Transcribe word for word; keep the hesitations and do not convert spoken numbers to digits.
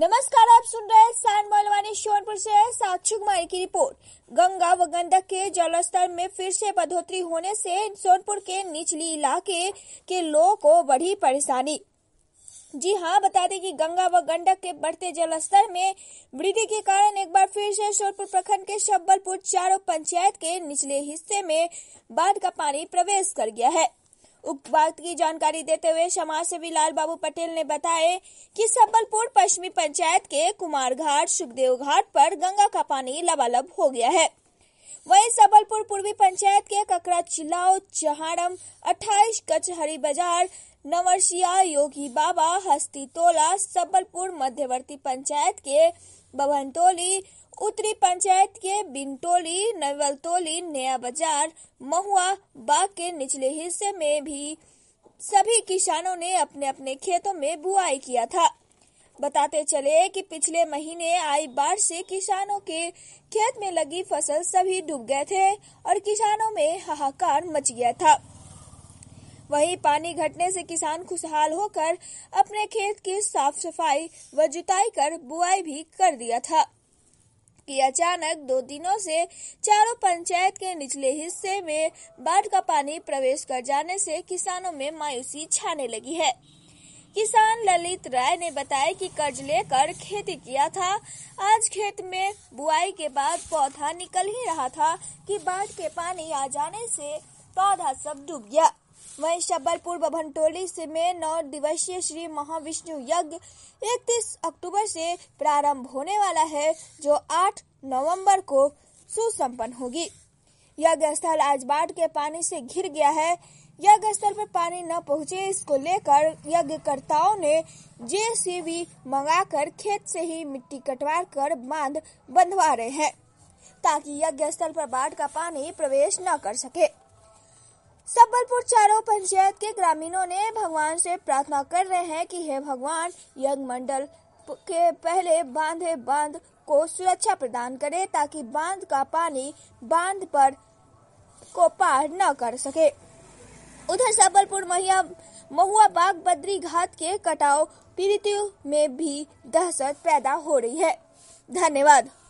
नमस्कार, आप सुन रहे हैं सान मलवानी सोनपुर से साक्षी कुमारी की रिपोर्ट। गंगा व गंडक के जलस्तर में फिर से बढ़ोतरी होने से सोनपुर के निचली इलाके के लोगों को बढ़ी परेशानी। जी हां, बता दें कि गंगा व गंडक के बढ़ते जलस्तर में वृद्धि के कारण एक बार फिर से सोनपुर प्रखंड के शब्बलपुर चारों पंचायत के निचले हिस्से में बाढ़ का पानी प्रवेश कर गया है। उक्त बात की जानकारी देते हुए समाज सेवी लाल बाबू पटेल ने बताया कि शब्बलपुर पश्चिमी पंचायत के कुमार घाट सुखदेव घाट पर गंगा का पानी लबालब हो गया है। वहीं शब्बलपुर पूर्वी पंचायत के ककरा चिल्लाओ चहाड़म अट्ठाईस कचहरी बाजार नवरसिया योगी बाबा हस्ती तोला शब्बलपुर मध्यवर्ती पंचायत के बभनटोली उत्तरी पंचायत के बिनटोली नवलटोली नया बाजार महुआ बाग के निचले हिस्से में भी सभी किसानों ने अपने अपने खेतों में बुआई किया था। बताते चले कि पिछले महीने आई बाढ़ से किसानों के खेत में लगी फसल सभी डूब गए थे और किसानों में हाहाकार मच गया था। वहीं पानी घटने से किसान खुशहाल होकर अपने खेत की साफ सफाई व जुताई कर बुआई भी कर दिया था कि अचानक दो दिनों से चारों पंचायत के निचले हिस्से में बाढ़ का पानी प्रवेश कर जाने से किसानों में मायूसी छाने लगी है। किसान ललित राय ने बताया कि कर्ज लेकर खेती किया था। आज खेत में बुआई के बाद पौधा निकल ही रहा था कि बाढ़ के पानी आ जाने से पौधा सब डूब गया। वहीं शब्बलपुर बभनटोली से में नौ दिवसीय श्री महाविष्णु यज्ञ इकतीस अक्टूबर से प्रारंभ होने वाला है, जो आठ नवंबर को सुसंपन्न होगी। यज्ञ स्थल आज बाढ़ के पानी से घिर गया है। यज्ञ स्थल पर पानी न पहुंचे, इसको लेकर यज्ञकर्ताओं ने जेसीबी मंगाकर खेत से ही मिट्टी कटवा कर बांध बंधवा रहे हैं ताकि यज्ञ स्थल पर बाढ़ का पानी प्रवेश न कर सके। शब्बलपुर चारों पंचायत के ग्रामीणों ने भगवान से प्रार्थना कर रहे हैं कि हे भगवान, यज्ञ मंडल के पहले बांधे बांध को सुरक्षा प्रदान करे ताकि बांध का पानी बांध पर को पार न कर सके। उधर शब्बलपुर महुआ बाग बद्री घाट के कटाव पीड़ितों में भी दहशत पैदा हो रही है। धन्यवाद।